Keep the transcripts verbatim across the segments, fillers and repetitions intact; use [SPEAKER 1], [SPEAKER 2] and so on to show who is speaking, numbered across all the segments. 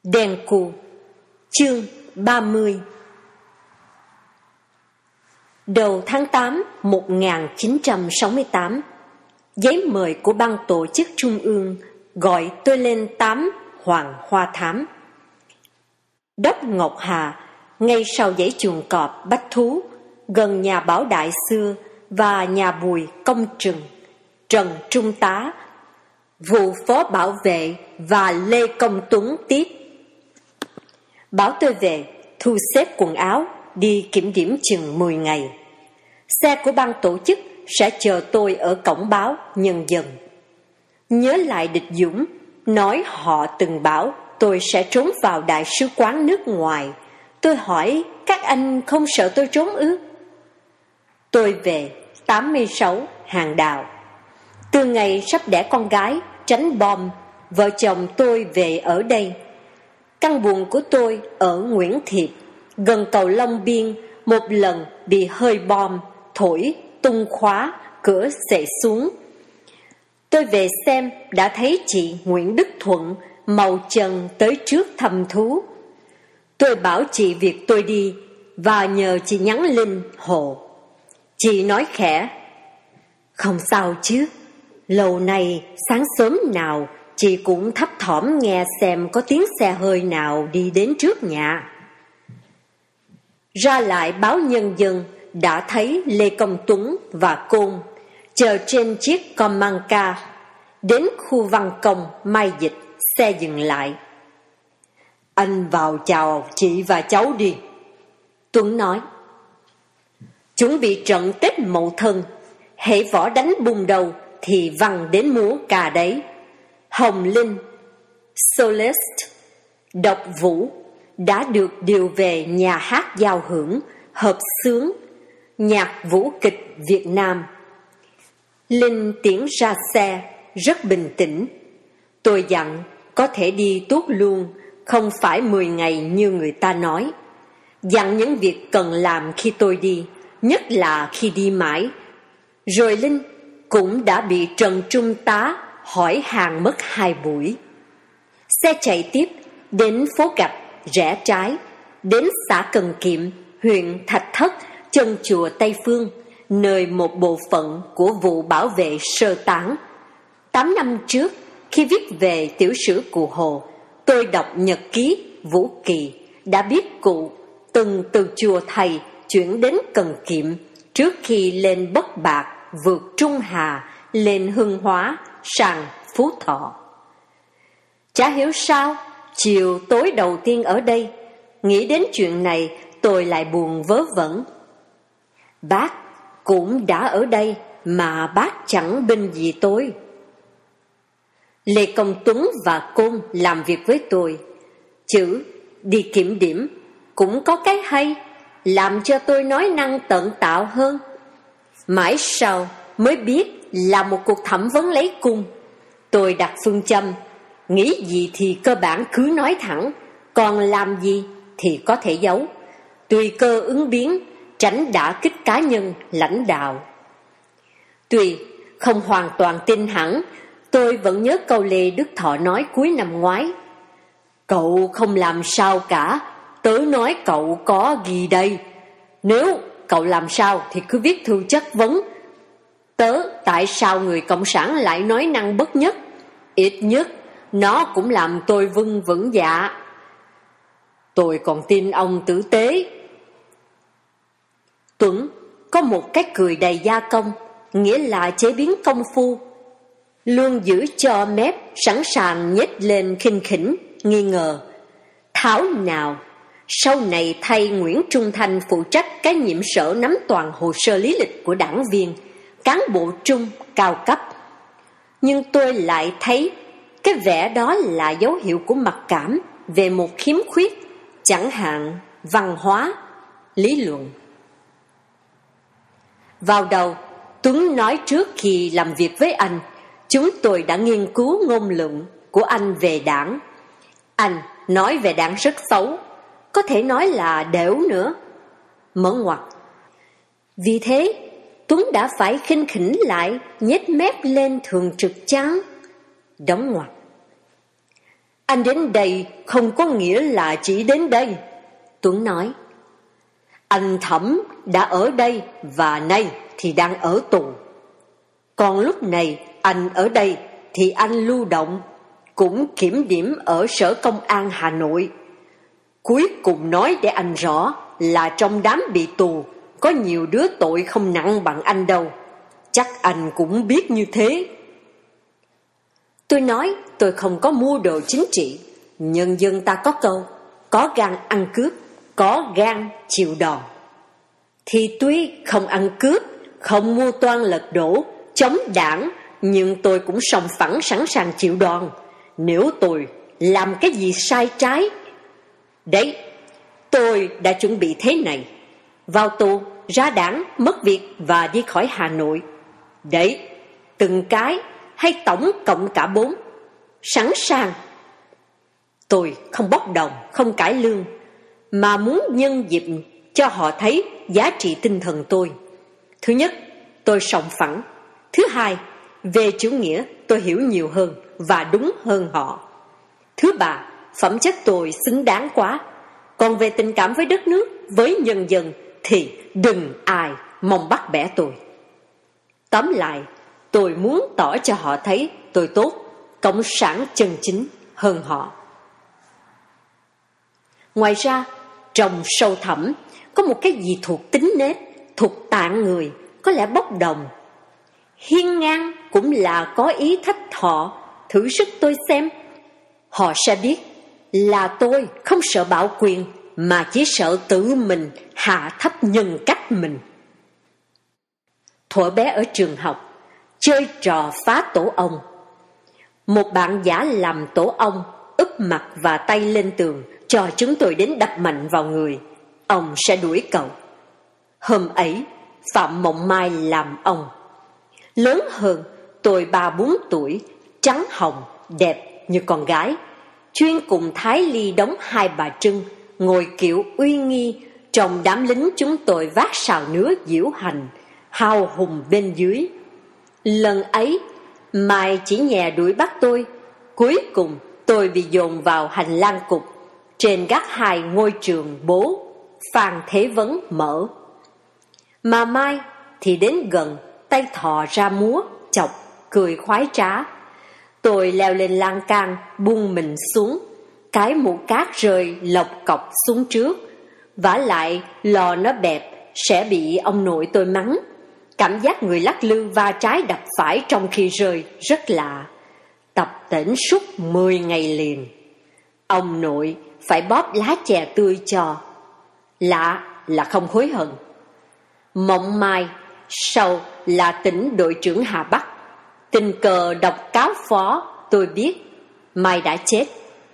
[SPEAKER 1] Đèn cù. Chương ba mươi. Đầu tháng tám một nghìn chín trăm sáu mươi tám, giấy mời của ban tổ chức trung ương gọi tôi lên tám Hoàng Hoa Thám. Đất Ngọc Hà, ngay sau dãy chuồng cọp bách thú, gần nhà Bảo Đại xưa và nhà Bùi Công Trừng, Trần Trung tá, vụ phó bảo vệ và Lê Công Tuấn tiếp. Bảo tôi về, thu xếp quần áo, đi kiểm điểm chừng mười ngày. Xe của ban tổ chức sẽ chờ tôi ở cổng báo Nhân dân. Nhớ lại Địch Dũng, nói họ từng bảo tôi sẽ trốn vào đại sứ quán nước ngoài. Tôi hỏi các anh không sợ tôi trốn ư? Tôi về tám mươi sáu Hàng Đào. Từ ngày sắp đẻ con gái, tránh bom, vợ chồng tôi về ở đây. Căn buồng của tôi ở Nguyễn Thiệp, gần cầu Long Biên, một lần bị hơi bom thổi tung khóa, cửa xệ xuống. Tôi về xem đã thấy chị Nguyễn Đức Thuận màu trần tới trước thăm thú. Tôi bảo chị việc tôi đi và nhờ chị nhắn Linh Hồ. Chị nói khẽ: không sao chứ, lâu nay sáng sớm nào chị cũng thấp thỏm nghe xem có tiếng xe hơi nào đi đến trước nhà. Ra lại báo Nhân dân đã thấy Lê Công Tuấn và Côn chờ trên chiếc Comanca. Đến khu Văn Công Mai Dịch, xe dừng lại. Anh vào chào chị và cháu đi, Tuấn nói. Chuẩn bị trận Tết Mậu Thân, hễ võ đánh bùng đầu thì văn đến múa cà đấy. Hồng Linh, Solist, Độc Vũ đã được điều về nhà hát giao hưởng, hợp xướng, nhạc vũ kịch Việt Nam. Linh tiến ra xe, rất bình tĩnh. Tôi dặn có thể đi tuốt luôn, không phải mười ngày như người ta nói. Dặn những việc cần làm khi tôi đi, nhất là khi đi mãi. Rồi Linh cũng đã bị Trần Trung tá hỏi hàng mất hai buổi. Xe chạy tiếp đến phố Gạch, rẽ trái, đến xã Cần Kiệm, huyện Thạch Thất, chân chùa Tây Phương, nơi một bộ phận của vụ bảo vệ sơ tán. Tám năm trước, khi viết về tiểu sử Cụ Hồ, tôi đọc nhật ký Vũ Kỳ, đã biết cụ từng từ chùa Thầy chuyển đến Cần Kiệm trước khi lên Bất Bạc, vượt Trung Hà, lên Hưng Hóa, sang Phú Thọ. Chả hiểu sao, chiều tối đầu tiên ở đây, nghĩ đến chuyện này tôi lại buồn vớ vẩn. Bác cũng đã ở đây mà bác chẳng binh gì tôi. Lê Công Tuấn và Côn làm việc với tôi. Chữ đi kiểm điểm cũng có cái hay, làm cho tôi nói năng tận tạo hơn. Mãi sau mới biết là một cuộc thẩm vấn lấy cung. Tôi đặt phương châm, nghĩ gì thì cơ bản cứ nói thẳng, còn làm gì thì có thể giấu, tùy cơ ứng biến, tránh đả kích cá nhân lãnh đạo. Tuy không hoàn toàn tin hẳn, tôi vẫn nhớ câu Lê Đức Thọ nói cuối năm ngoái: cậu không làm sao cả, tớ nói cậu có gì đây. Nếu cậu làm sao thì cứ viết thư chất vấn tớ tại sao người cộng sản lại nói năng bất nhất. Ít nhất nó cũng làm tôi vâng vững dạ. Tôi còn tin ông tử tế. Tuấn có một cái cười đầy gia công, nghĩa là chế biến công phu, luôn giữ cho mép sẵn sàng nhếch lên khinh khỉnh, nghi ngờ. Thảo nào sau này thay Nguyễn Trung Thanh phụ trách cái nhiệm sở nắm toàn hồ sơ lý lịch của đảng viên, cán bộ trung cao cấp. Nhưng tôi lại thấy cái vẻ đó là dấu hiệu của mặc cảm về một khiếm khuyết, chẳng hạn văn hóa, lý luận. Vào đầu, Tuấn nói trước khi làm việc với anh, chúng tôi đã nghiên cứu ngôn luận của anh về đảng. Anh nói về đảng rất xấu, có thể nói là đểu nữa. Mở ngoặt. Vì thế, Tuấn đã phải khinh khỉnh lại, nhếch mép lên thường trực chán. Đóng ngoặt. Anh đến đây không có nghĩa là chỉ đến đây, Tuấn nói. Anh Thẩm đã ở đây và nay thì đang ở tù. Còn lúc này anh ở đây thì anh lưu động, cũng kiểm điểm ở Sở Công an Hà Nội. Cuối cùng nói để anh rõ là trong đám bị tù có nhiều đứa tội không nặng bằng anh đâu. Chắc anh cũng biết như thế. Tôi nói tôi không có mua đồ chính trị. Nhân dân ta có câu, có gan ăn cướp, có gan chịu đòn. Thì tuy không ăn cướp, không mua toan lật đổ, chống đảng, nhưng tôi cũng sòng phẳng sẵn sàng chịu đòn nếu tôi làm cái gì sai trái. Đấy, tôi đã chuẩn bị thế này: vào tù, ra đảng, mất việc và đi khỏi Hà Nội. Đấy, từng cái hay tổng cộng cả bốn. Sẵn sàng. Tôi không bốc đồng, không cải lương, mà muốn nhân dịp cho họ thấy giá trị tinh thần tôi. Thứ nhất, tôi sòng phẳng. Thứ hai, về chủ nghĩa tôi hiểu nhiều hơn và đúng hơn họ. Thứ ba, phẩm chất tôi xứng đáng quá. Còn về tình cảm với đất nước, với nhân dân thì đừng ai mong bắt bẻ tôi. Tóm lại, tôi muốn tỏ cho họ thấy tôi tốt, cộng sản chân chính hơn họ. Ngoài ra, trong sâu thẳm có một cái gì thuộc tính nết, thuộc tạng người, có lẽ bốc đồng. Hiên ngang cũng là có ý thách họ. Thử sức tôi xem. Họ sẽ biết là tôi không sợ bạo quyền, mà chỉ sợ tự mình hạ thấp nhân cách mình. Thuở bé ở trường học, chơi trò phá tổ ong. Một bạn giả làm tổ ong, úp mặt và tay lên tường, cho chúng tôi đến đập mạnh vào người. Ông sẽ đuổi cậu. Hôm ấy, Phạm Mộng Mai làm ông. Lớn hơn, tôi ba bốn tuổi, trắng hồng, đẹp như con gái. Chuyên cùng Thái Ly đóng Hai Bà Trưng, ngồi kiệu uy nghi, trong đám lính chúng tôi vác sào nứa diễu hành, hào hùng bên dưới. Lần ấy, Mai chỉ nhè đuổi bắt tôi. Cuối cùng, tôi bị dồn vào hành lang cục, trên gác hai ngôi trường bố Phan Thế Vấn mở. Mà Mai thì đến gần, tay thò ra múa, chọc, cười khoái trá. Tôi leo lên lan can, buông mình xuống. Cái mũ cát rơi lộc cọc xuống trước. Vả lại lò nó bẹp, sẽ bị ông nội tôi mắng. Cảm giác người lắc lư va trái đập phải trong khi rơi rất lạ. Tập tễnh suốt mười ngày liền. Ông nội phải bóp lá chè tươi cho. Lạ là không hối hận. Mộng Mai sau là tỉnh đội trưởng Hà Bắc. Tình cờ đọc cáo phó, tôi biết Mai đã chết.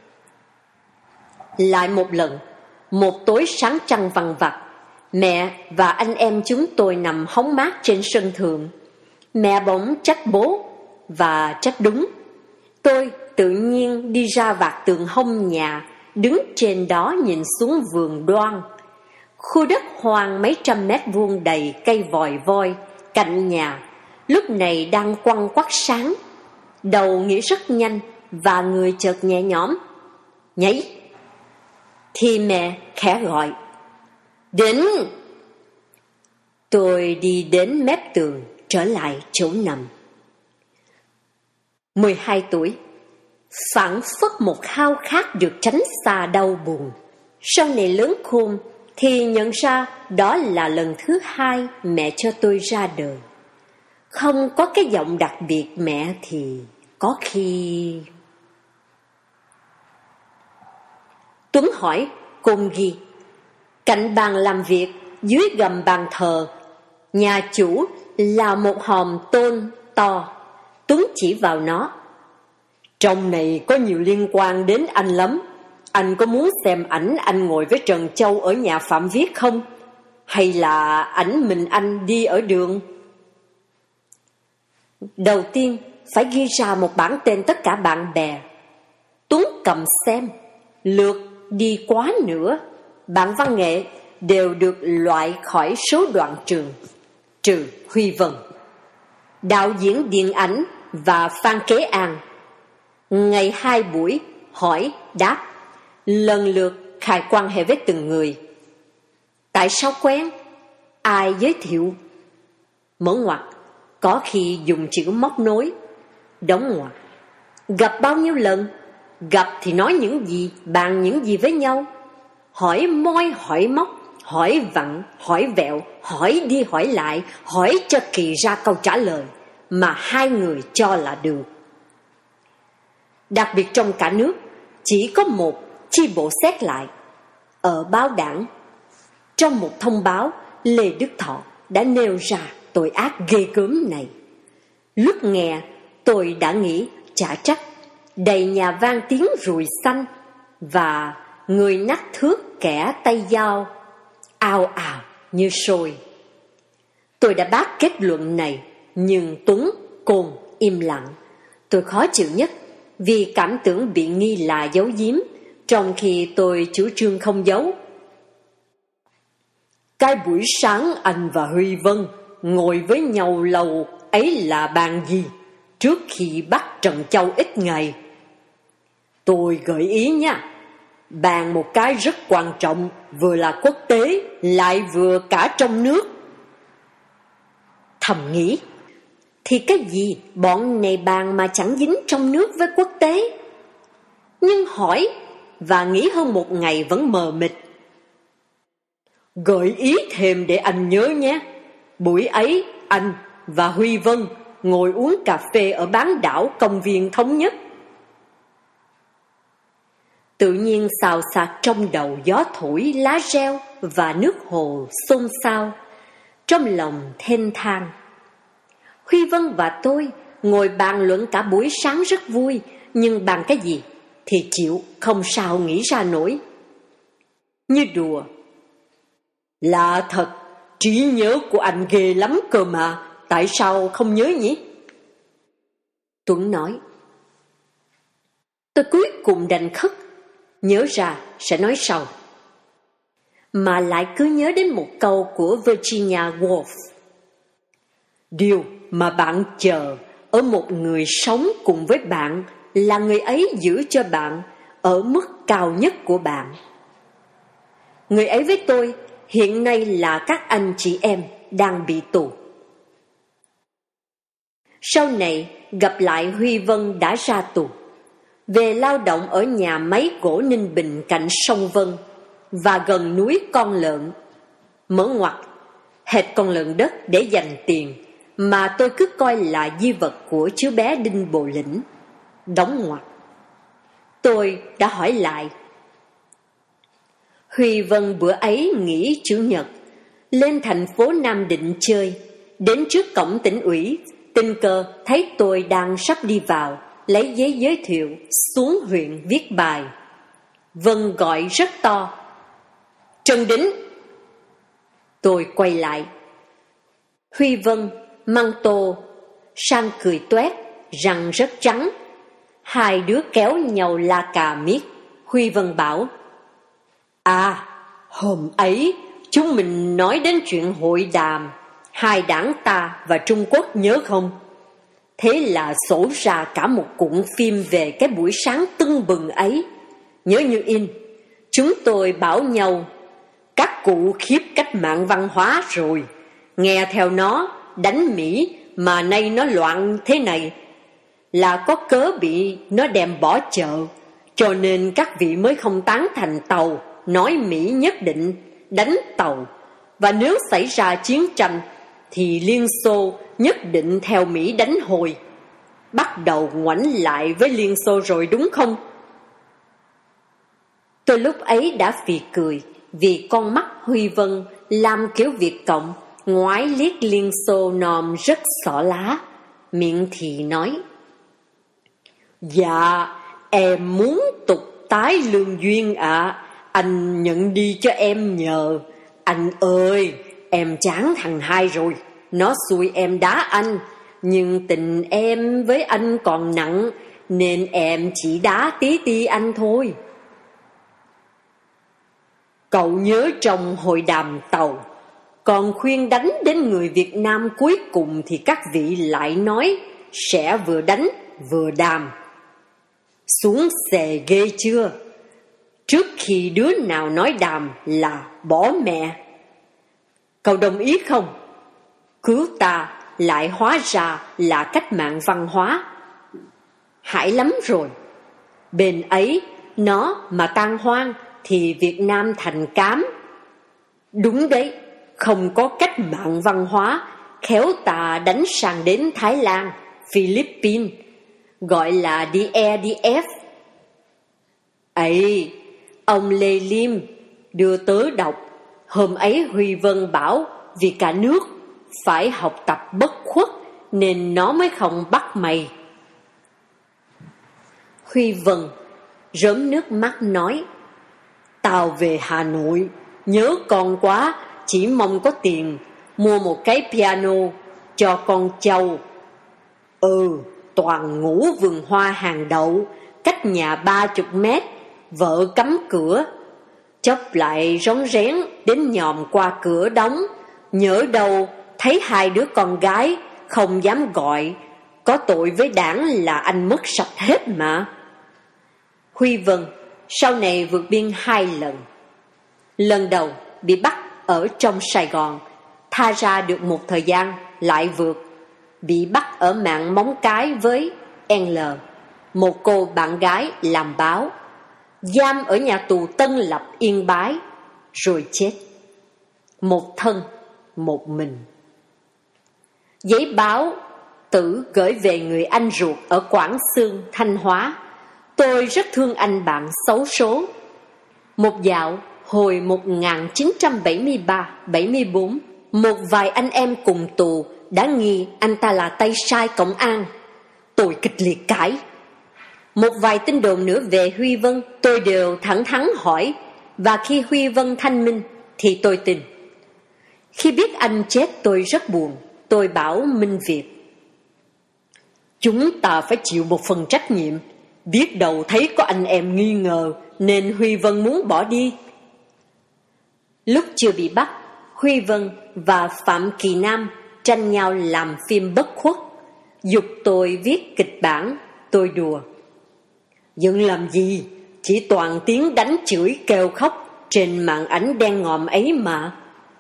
[SPEAKER 1] Lại một lần, một tối sáng trăng vằng vặc, mẹ và anh em chúng tôi nằm hóng mát trên sân thượng. Mẹ bỗng trách bố, và trách đúng. Tôi tự nhiên đi ra vạt tường hông nhà, đứng trên đó nhìn xuống vườn Đoan. Khu đất hoang mấy trăm mét vuông đầy cây vòi voi cạnh nhà, lúc này đang quăng quắc sáng. Đầu nghĩ rất nhanh và người chợt nhẹ nhõm. Nhảy! Thì mẹ khẽ gọi. Đến! Tôi đi đến mép tường, trở lại chỗ nằm. mười hai tuổi, phảng phất một khao khát được tránh xa đau buồn. Sau này lớn khôn thì nhận ra đó là lần thứ hai mẹ cho tôi ra đời. Không có cái giọng đặc biệt mẹ thì có khi... Tuấn hỏi Côn ghi. Cạnh bàn làm việc, dưới gầm bàn thờ, nhà chủ là một hòm tôn to. Tuấn chỉ vào nó. Trong này có nhiều liên quan đến anh lắm. Anh có muốn xem ảnh anh ngồi với Trần Châu ở nhà Phạm Viết không? Hay là ảnh mình anh đi ở đường? Đầu tiên phải ghi ra một bảng tên tất cả bạn bè. Tuấn cầm xem, lượt đi quá nữa, bạn văn nghệ đều được loại khỏi số đoạn trường, trừ Huy Vân. Đạo diễn điện ảnh và Phan Kế An, ngày hai buổi, hỏi, đáp, lần lượt khai quan hệ với từng người. Tại sao quen? Ai giới thiệu? Mở ngoặc, có khi dùng chữ móc nối. Đóng ngoặc, gặp bao nhiêu lần? Gặp thì nói những gì, bàn những gì với nhau? Hỏi môi hỏi móc, hỏi vặn, hỏi vẹo, hỏi đi hỏi lại, hỏi cho kỳ ra câu trả lời mà hai người cho là được. Đặc biệt trong cả nước, chỉ có một chi bộ xét lại. Ở báo Đảng, trong một thông báo, Lê Đức Thọ đã nêu ra tội ác ghê gớm này. Lúc nghe, tôi đã nghĩ chả trách, đầy nhà vang tiếng ruồi xanh, và người nắt thước kẻ tay dao, ào ào như sôi. Tôi đã bác kết luận này, nhưng Tuấn, Côn im lặng. Tôi khó chịu nhất vì cảm tưởng bị nghi là giấu giếm, trong khi tôi chủ trương không giấu. Cái buổi sáng anh và Huy Vân ngồi với nhau lâu ấy là bàn gì trước khi bắt Trần Châu ít ngày? Tôi gợi ý nha, bàn một cái rất quan trọng, vừa là quốc tế lại vừa cả trong nước. Thầm nghĩ, thì cái gì bọn này bàn mà chẳng dính trong nước với quốc tế? Nhưng hỏi và nghĩ hơn một ngày vẫn mờ mịt. Gợi ý thêm để anh nhớ nhé. Buổi ấy anh và Huy Vân ngồi uống cà phê ở bán đảo công viên Thống Nhất. Tự nhiên xào xạc trong đầu gió thổi lá reo và nước hồ xôn xao. Trong lòng thênh thang. Huy Vân và tôi ngồi bàn luận cả buổi sáng rất vui, nhưng bàn cái gì thì chịu không sao nghĩ ra nổi. Như đùa, lạ thật, trí nhớ của anh ghê lắm cơ mà, tại sao không nhớ nhỉ? Tuấn nói. Tôi cuối cùng đành khất, nhớ ra sẽ nói sau. Mà lại cứ nhớ đến một câu của Virginia Woolf. Điều mà bạn chờ ở một người sống cùng với bạn là người ấy giữ cho bạn ở mức cao nhất của bạn. Người ấy với tôi hiện nay là các anh chị em đang bị tù. Sau này gặp lại Huy Vân đã ra tù, về lao động ở nhà máy gỗ Ninh Bình cạnh sông Vân và gần núi Con Lợn. Mở ngoặc, hệt con lợn đất để dành tiền mà tôi cứ coi là di vật của chú bé Đinh Bộ Lĩnh. Đóng ngoặc. Tôi đã hỏi lại. Huy Vân bữa ấy nghỉ Chủ nhật, lên thành phố Nam Định chơi, đến trước cổng tỉnh ủy, tình cờ thấy tôi đang sắp đi vào, lấy giấy giới thiệu, xuống huyện viết bài. Vân gọi rất to. Trần Đính. Tôi quay lại. Huy Vân, măng tô, sang cười toét, răng rất trắng. Hai đứa kéo nhau la cà miết. Huy Vân bảo, à, hôm ấy chúng mình nói đến chuyện hội đàm hai đảng ta và Trung Quốc nhớ không? Thế là sổ ra cả một cuộn phim về cái buổi sáng tưng bừng ấy. Nhớ như in. Chúng tôi bảo nhau, các cụ khiếp cách mạng văn hóa rồi, nghe theo nó đánh Mỹ mà nay nó loạn thế này là có cớ bị nó đem bỏ chợ, cho nên các vị mới không tán thành Tàu, nói Mỹ nhất định đánh Tàu, và nếu xảy ra chiến tranh thì Liên Xô nhất định theo Mỹ đánh hồi. Bắt đầu ngoảnh lại với Liên Xô rồi đúng không? Tôi lúc ấy đã phì cười vì con mắt Huy Vân làm kiểu Việt Cộng, ngoái liếc Liên Xô nòm rất xỏ lá. Miệng thì nói, dạ, em muốn tục tái lương duyên ạ, à. Anh nhận đi cho em nhờ. Anh ơi, em chán thằng hai rồi, nó xui em đá anh, nhưng tình em với anh còn nặng, nên em chỉ đá tí ti anh thôi. Cậu nhớ trong hội đàm Tàu, còn khuyên đánh đến người Việt Nam cuối cùng thì các vị lại nói sẽ vừa đánh vừa đàm. Xuống xề ghê chưa? Trước khi đứa nào nói đàm là bỏ mẹ. Cậu đồng ý không? Cứu ta lại hóa ra là cách mạng văn hóa. Hãi lắm rồi. Bên ấy nó mà tan hoang thì Việt Nam thành cám. Đúng đấy, không có cách mạng văn hóa, khéo ta đánh sang đến Thái Lan, Philippines, gọi là đê e đê ép. Ấy, ông Lê Liêm đưa tớ đọc, hôm ấy Huy Vân bảo vì cả nước phải học tập bất khuất nên nó mới không bắt mày. Huy Vân rớm nước mắt nói, tao về Hà Nội, nhớ con quá, chỉ mong có tiền mua một cái piano cho con Châu. Ừ, toàn ngủ vườn hoa hàng đậu, cách nhà ba chục mét, vợ cấm cửa. Chốc lại rón rén đến nhòm qua cửa đóng, nhỡ đâu thấy hai đứa con gái, không dám gọi, có tội với đảng là anh mất sạch hết mà. Huy Vân sau này vượt biên hai lần. Lần đầu bị bắt ở trong Sài Gòn, tha ra được một thời gian lại vượt, bị bắt ở Mạn Móng Cái với en lờ, một cô bạn gái làm báo, giam ở nhà tù Tân Lập Yên Bái, rồi chết. Một thân, một mình. Giấy báo Tử gửi về người anh ruột ở Quảng Xương, Thanh Hóa. Tôi rất thương anh bạn xấu số. Một dạo hồi một nghìn chín trăm bảy mươi ba bảy mươi bốn, một vài anh em cùng tù đã nghi anh ta là tay sai công an. Tôi kịch liệt cãi. Một vài tin đồn nữa về Huy Vân tôi đều thẳng thắn hỏi, và khi Huy Vân thanh minh thì tôi tin. Khi biết anh chết tôi rất buồn. Tôi bảo Minh Việt, chúng ta phải chịu một phần trách nhiệm. Biết đâu thấy có anh em nghi ngờ nên Huy Vân muốn bỏ đi. Lúc chưa bị bắt, Huy Vân và Phạm Kỳ Nam tranh nhau làm phim bất khuất, giục tôi viết kịch bản. Tôi đùa, dựng làm gì, chỉ toàn tiếng đánh chửi kêu khóc trên màn ảnh đen ngòm ấy mà.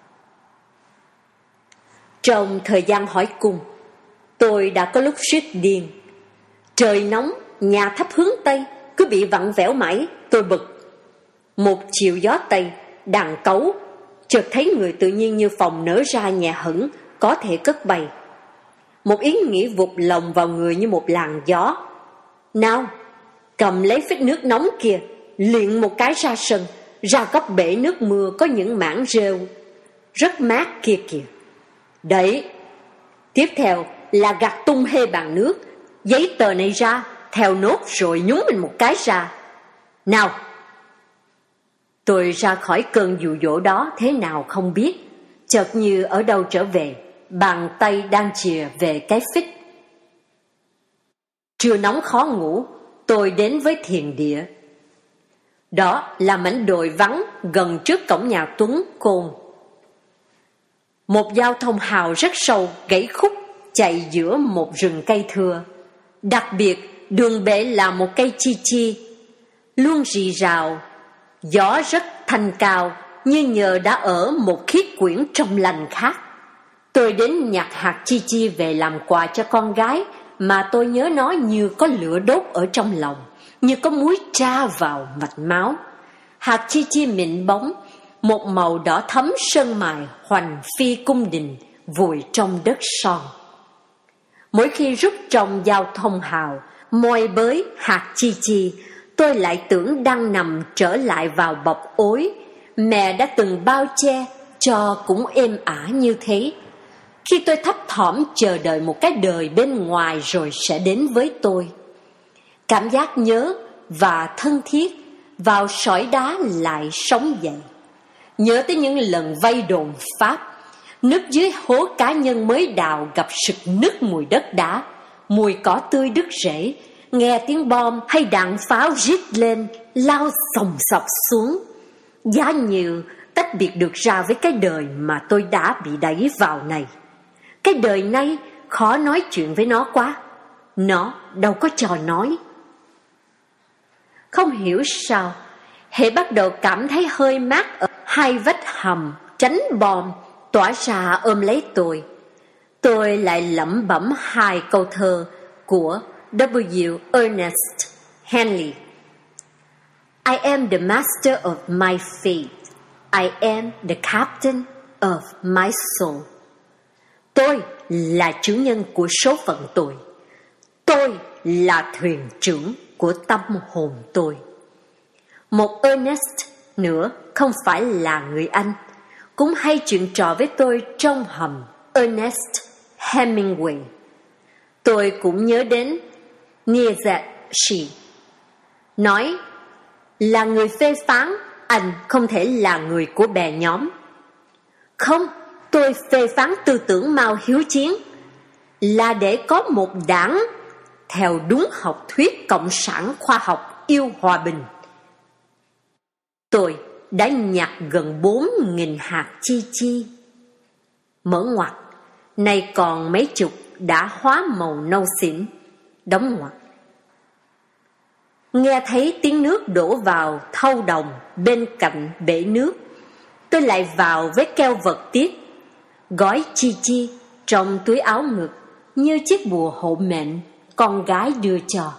[SPEAKER 1] Trong thời gian hỏi cung, tôi đã có lúc suýt điên. Trời nóng, nhà thấp hướng Tây, cứ bị vặn vẹo mãi, tôi bực. Một chiều gió Tây, đàn cấu, chợt thấy người tự nhiên như phòng nở ra nhà hững, có thể cất bày. Một ý nghĩ vụt lồng vào người như một làn gió. Nào, cầm lấy phích nước nóng kia, liền một cái ra sân, ra góc bể nước mưa có những mảng rêu rất mát kia kìa. Đấy, tiếp theo là gạt tung hê bàn nước, giấy tờ này ra, theo nốt rồi nhúng mình một cái ra. Nào! Tôi ra khỏi cơn dụ dỗ đó thế nào không biết, chợt như ở đâu trở về, bàn tay đang chìa về cái phích. Trưa nóng khó ngủ, tôi đến với thiền địa. Đó là mảnh đồi vắng gần trước cổng nhà Tuấn Côn. Một giao thông hào rất sâu gãy khúc chạy giữa một rừng cây thưa. Đặc biệt đường bể là một cây chi chi, luôn rì rào, gió rất thanh cao, như nhờ đã ở một khiết quyển trong lành khác. Tôi đến nhặt hạt chi chi về làm quà cho con gái, mà tôi nhớ nó như có lửa đốt ở trong lòng, như có muối tra vào mạch máu. Hạt chi chi mịn bóng, một màu đỏ thẫm sơn mài hoành phi cung đình, vùi trong đất son. Mỗi khi rút trong giao thông hào, moi bới hạt chi chi, tôi lại tưởng đang nằm trở lại vào bọc ối mẹ đã từng bao che cho cũng êm ả như thế. Khi tôi thấp thỏm chờ đợi một cái đời bên ngoài rồi sẽ đến với tôi, cảm giác nhớ và thân thiết vào sỏi đá lại sống dậy. Nhớ tới những lần vây đồn Pháp, núp dưới hố cá nhân mới đào gặp sực nức mùi đất đá, mùi cỏ tươi đứt rễ, nghe tiếng bom hay đạn pháo rít lên, lao xồng xọc xuống. Giá như tách biệt được ra với cái đời mà tôi đã bị đẩy vào này. Cái đời này khó nói chuyện với nó quá, nó đâu có trò nói. Không hiểu sao, hễ bắt đầu cảm thấy hơi mát ở hai vách hầm tránh bom tỏa ra ôm lấy tôi, tôi lại lẩm bẩm hai câu thơ của W. Ernest Henley. I am the master of my fate. I am the captain of my soul. Tôi là chủ nhân của số phận tôi. Tôi là thuyền trưởng của tâm hồn tôi. Một Ernest nữa không phải là người Anh, cũng hay chuyện trò với tôi trong hầm, Ernest Hemingway. Tôi cũng nhớ đến Nietzsche, nói là người phê phán, anh không thể là người của bè nhóm. Không, tôi phê phán tư tưởng Mao hiếu chiến là để có một đảng theo đúng học thuyết cộng sản khoa học yêu hòa bình. Tôi đã nhặt gần bốn nghìn hạt chi chi. Mở ngoặt, nay còn mấy chục đã hóa màu nâu xỉn, đóng ngoặt. Nghe thấy tiếng nước đổ vào thau đồng bên cạnh bể nước, tôi lại vào với keo vật tiết, gói chi chi trong túi áo ngực như chiếc bùa hộ mệnh con gái đưa cho.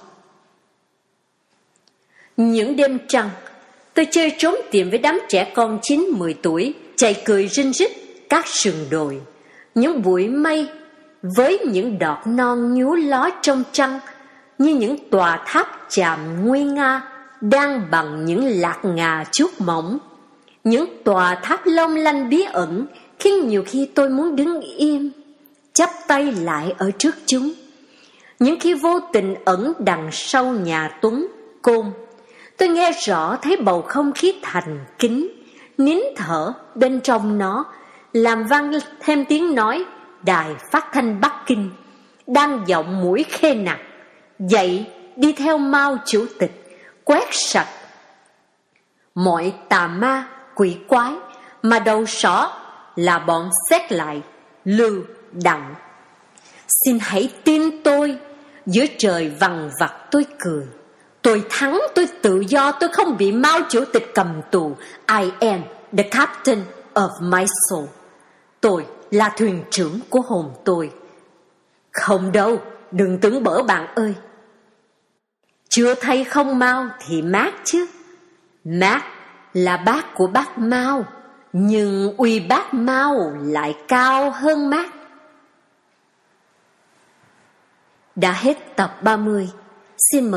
[SPEAKER 1] Những đêm trăng, tôi chơi trốn tìm với đám trẻ con chín mười tuổi, chạy cười rinh rít các sườn đồi, những bụi mây với những đọt non nhú ló trong trăng như những tòa tháp chạm nguy nga đang bằng những lạc ngà chuốt mỏng. Những tòa tháp long lanh bí ẩn khiến nhiều khi tôi muốn đứng im, chắp tay lại ở trước chúng. Những khi vô tình ẩn đằng sau nhà Tuấn, Côn, tôi nghe rõ thấy bầu không khí thành kính, nín thở bên trong nó, làm vang thêm tiếng nói đài phát thanh Bắc Kinh, đang giọng mũi khê nặc, dậy đi theo Mao chủ tịch, quét sạch mọi tà ma quỷ quái mà đầu sỏ là bọn xét lại Lưu Đặng. Xin hãy tin tôi, giữa trời vằn vặt tôi cười. Tôi thắng, tôi tự do, tôi không bị Mao chủ tịch cầm tù. I am the captain of my soul. Tôi là thuyền trưởng của hồn tôi. Không đâu, đừng tưởng bở bạn ơi. Chưa thấy không Mao thì Mác chứ. Mác là bác của bác Mao, nhưng uy bác Mao lại cao hơn Mác. Đã hết tập ba mươi. Xin mời